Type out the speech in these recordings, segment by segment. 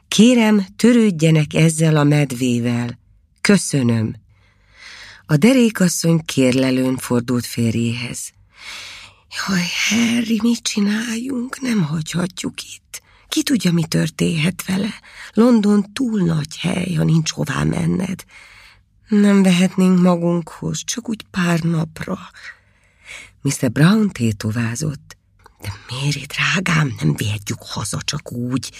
Kérem, törődjenek ezzel a medvével. Köszönöm. A derékasszony kérlelőn fordult férjéhez. Jaj, Harry, mit csináljunk? Nem hagyhatjuk itt. Ki tudja, mi történhet vele? London túl nagy hely, ha nincs hová menned. Nem vehetnénk magunkhoz, csak úgy pár napra. Mr. Brown tétovázott. De Mary, drágám, nem vihetjük haza csak úgy.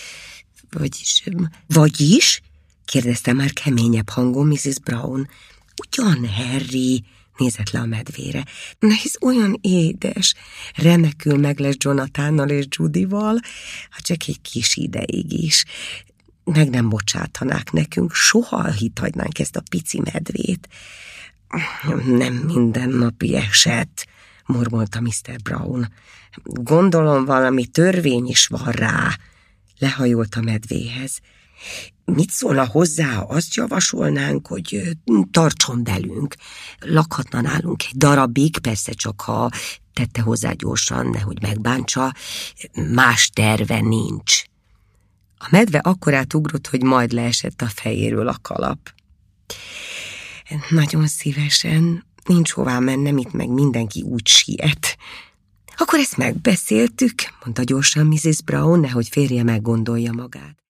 Vagyis? Kérdezte már keményebb hangon Mrs. Brown. Ugyan, Harry, nézett le a medvére. Na, hisz olyan édes, remekül meg lesz Jonathannal és Judyval, ha csak egy kis ideig is. Meg nem bocsátanák nekünk, soha hithagynánk ezt a pici medvét. Nem mindennapi eset, mormolta Mr. Brown. Gondolom valami törvény is van rá. Lehajolt a medvéhez. Mit szólna hozzá, ha azt javasolnánk, hogy tartson velünk? Lakhatna nálunk egy darabig, persze csak ha tette hozzá gyorsan, nehogy megbántsa, más terve nincs. A medve akkorát ugrott, hogy majd leesett a fejéről a kalap. Nagyon szívesen, nincs hová mennem, itt meg mindenki úgy siet. Akkor ezt megbeszéltük, mondta gyorsan Mrs. Brown, nehogy férje meggondolja magát.